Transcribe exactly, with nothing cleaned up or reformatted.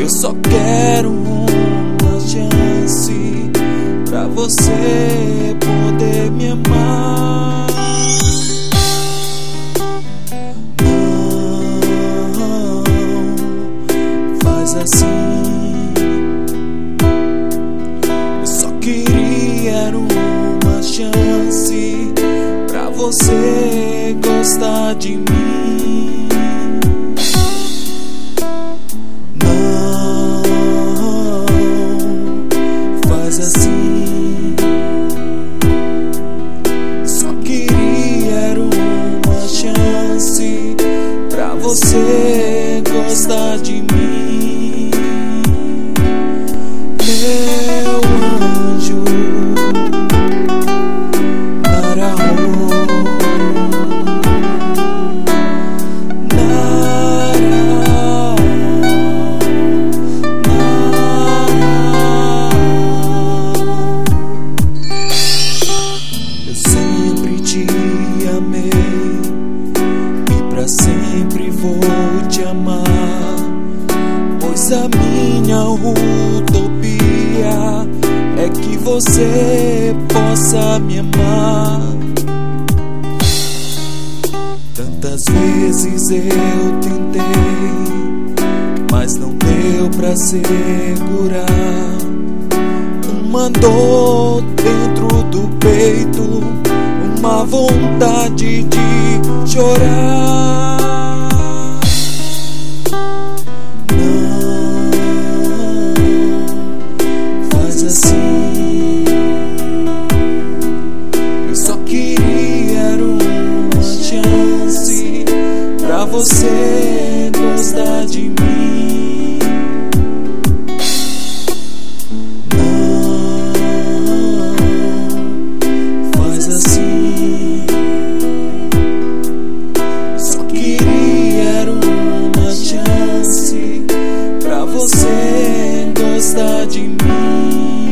Eu só quero uma chance pra você poder me amar. Não faz assim. Eu só queria uma chance pra você gostar de mim. Assim, só queria uma chance pra você gostar de mim, meu anjo. Sempre vou te amar, pois a minha utopia é que você possa me amar. Tantas vezes eu tentei, mas não deu pra segurar uma dor dentro do peito, uma vontade de chorar. Não faz assim. Eu só queria uma chance pra você gostar de mim. Você gostar de mim.